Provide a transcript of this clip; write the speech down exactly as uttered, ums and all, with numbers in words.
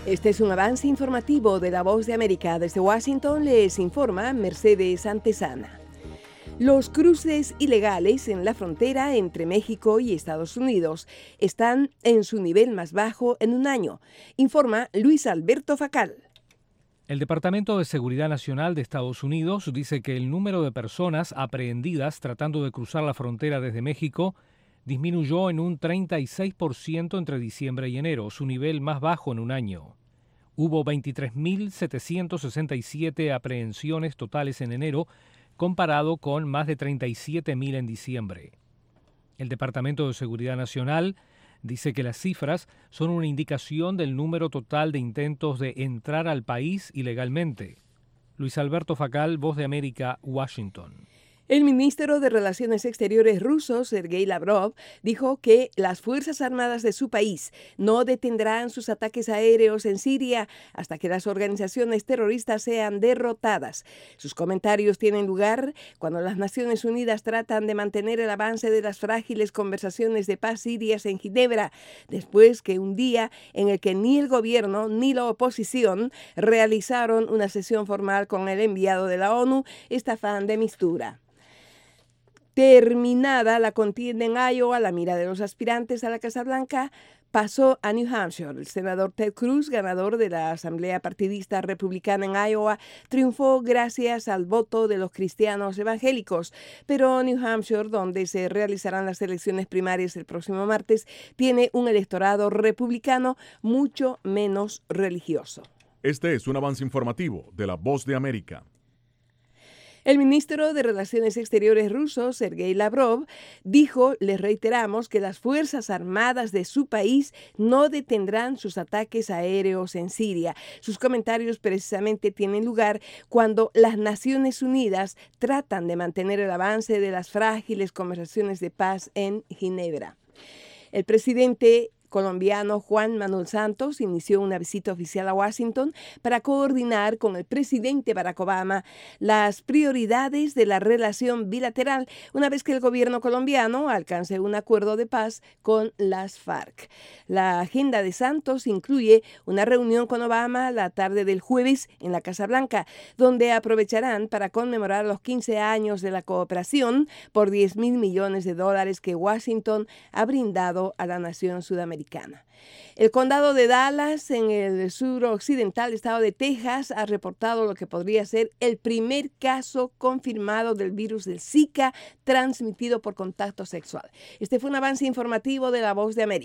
Este es un avance informativo de La Voz de América. Desde Washington les informa Mercedes Antesana. Los cruces ilegales en la frontera entre México y Estados Unidos están en su nivel más bajo en un año, informa Luis Alberto Facal. El Departamento de Seguridad Nacional de Estados Unidos dice que el número de personas aprehendidas tratando de cruzar la frontera desde México disminuyó en un treinta y seis por ciento entre diciembre y enero, su nivel más bajo en un año. Hubo veintitrés mil setecientos sesenta y siete aprehensiones totales en enero, comparado con más de treinta y siete mil en diciembre. El Departamento de Seguridad Nacional dice que las cifras son una indicación del número total de intentos de entrar al país ilegalmente. Luis Alberto Facal, Voz de América, Washington. El ministro de Relaciones Exteriores ruso, Sergei Lavrov, dijo que las Fuerzas Armadas de su país no detendrán sus ataques aéreos en Siria hasta que las organizaciones terroristas sean derrotadas. Sus comentarios tienen lugar cuando las Naciones Unidas tratan de mantener el avance de las frágiles conversaciones de paz sirias en Ginebra, después que un día en el que ni el gobierno ni la oposición realizaron una sesión formal con el enviado de la ONU, Staffan de Mistura. Terminada la contienda en Iowa, la mira de los aspirantes a la Casa Blanca pasó a New Hampshire. El senador Ted Cruz, ganador de la asamblea partidista republicana en Iowa, triunfó gracias al voto de los cristianos evangélicos. Pero New Hampshire, donde se realizarán las elecciones primarias el próximo martes, tiene un electorado republicano mucho menos religioso. Este es un avance informativo de La Voz de América. El ministro de Relaciones Exteriores ruso, Sergei Lavrov, dijo, les reiteramos, que las Fuerzas Armadas de su país no detendrán sus ataques aéreos en Siria. Sus comentarios precisamente tienen lugar cuando las Naciones Unidas tratan de mantener el avance de las frágiles conversaciones de paz en Ginebra. El presidente colombiano Juan Manuel Santos inició una visita oficial a Washington para coordinar con el presidente Barack Obama las prioridades de la relación bilateral una vez que el gobierno colombiano alcance un acuerdo de paz con las FARC. La agenda de Santos incluye una reunión con Obama la tarde del jueves en la Casa Blanca, donde aprovecharán para conmemorar los quince años de la cooperación por diez mil millones de dólares que Washington ha brindado a la nación sudamericana. El condado de Dallas, en el suroccidental estado de Texas, ha reportado lo que podría ser el primer caso confirmado del virus del Zika transmitido por contacto sexual. Este fue un avance informativo de La Voz de América.